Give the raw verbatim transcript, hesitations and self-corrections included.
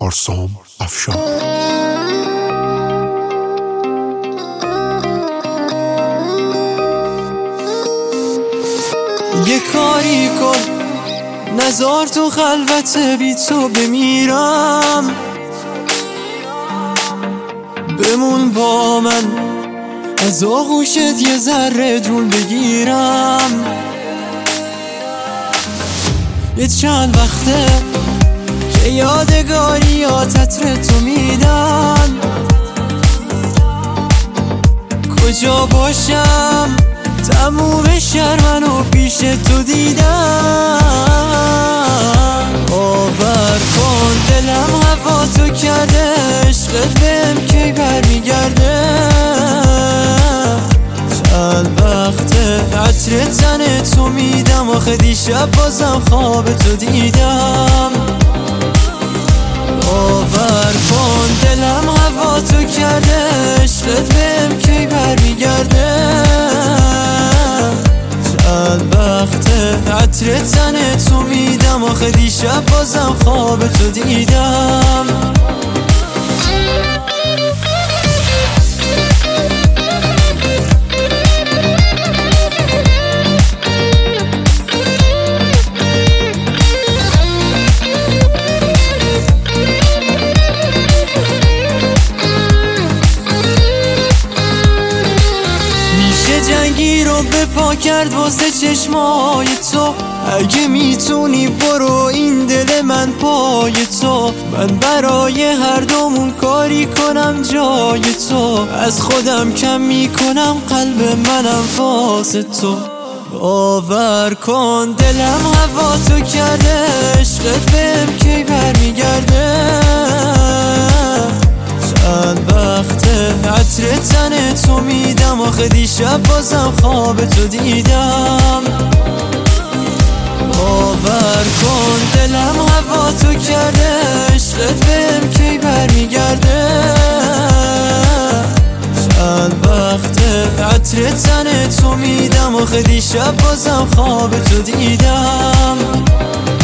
آرسام افشار. یه کاری کن نزار تو خلوت بی تو بمیرم، بمون با من از آغوشت یه ذره جون بگیرم. یه چند وقته که یادگاری ها تطر تو میدن، کجا باشم تموم شرمنو پیش تو دیدم. باور کن دلم هوا تو کرده، عشقت بهم کی برمیگرده. چند وقته عطر تن تو میدم، آخه دیشب بازم خواب تو دیدم. باور کن دلم هوا تو کرده، عشقت بهم کی برمیگرده. چند وقته عطر تن تو میدم، آخه دیشب بازم خواب تو دیدم. جنگی رو به پا کرد واسه چشمای تو، اگه میتونی برو این دل من پای تو. من برای هر دومون کاری کنم جای تو، از خودم کم میکنم قلب منم واسه تو. باور کن دلم هوا تو کرده، عشقت بهم کی برمیگرده. چند وقته عطر تن تو میدم، آخه دیشب بازم خواب تو دیدم. باور کن دلم هوا تو کرده، عشقت بهم کی برمیگرده. چند وقته عطر تن تو میدم، آخه دیشب بازم خواب تو دیدم.